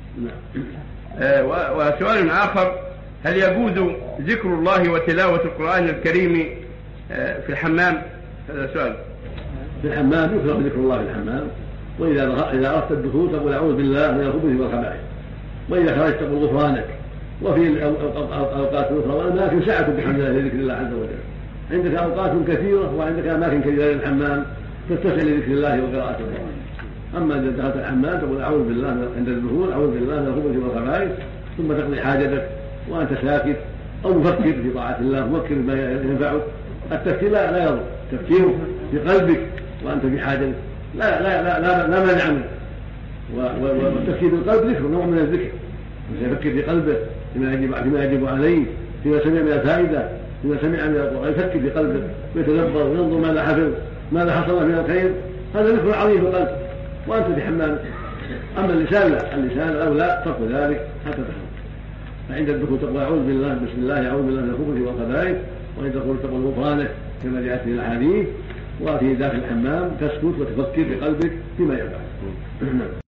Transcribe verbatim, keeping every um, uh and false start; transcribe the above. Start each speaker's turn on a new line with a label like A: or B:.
A: آه وسؤال آخر: هل يجوز ذكر الله وتلاوة القرآن الكريم آه في الحمام؟ هذا سؤال.
B: في الحمام يكره ذكر الله في الحمام، وإذا إذا أردت الدخول تقول أعوذ بالله من الخبث والخبائث، وإذا خرجت تقول غفرانك. وفي الأوقات الأخرى والأماكن سعة بحمد الله لذكر الله عز وجل. عندك أوقات كثيرة وعندك أماكن كثيرة للحمام تتسع لذكر الله وقراءة القرآن. أما إذا دخلت الحمام تقول أعوذ بالله عند الدخول، أعوذ بالله من الخبث والخبائث، ثم تقضي حاجتك وأنت ساكت أو مفكر في طاعة الله، مفكر بما ينفعك. التفكير لا لا يضر، تفكير في قلبك وأنت في حاجتك لا لا لا لا, لا مانع منه. والتفكير في القلب ذكر، نوع من الذكر. يفكر في قلبه فيما يجب فيما يجب عليه، فيما سمع من الفائدة، فيما سمع من القرآن، يفكر في قلبه ويتدبر وينظر ماذا حفظ، ماذا حصل من الخير. هذا ذكر عظيم في القلب وأنت في حمام. أما اللسان لا، اللسان أولى ترك ذلك حتى تخرج. فعند الدخول تقول أعوذ بالله بسم الله أعوذ بالله من الخبث والخبائث، وعند الدخول تقول غفرانك كما جاءت في الأحاديث. وفي داخل الحمام تسكت وتفكر بقلبك فيما ينفعك.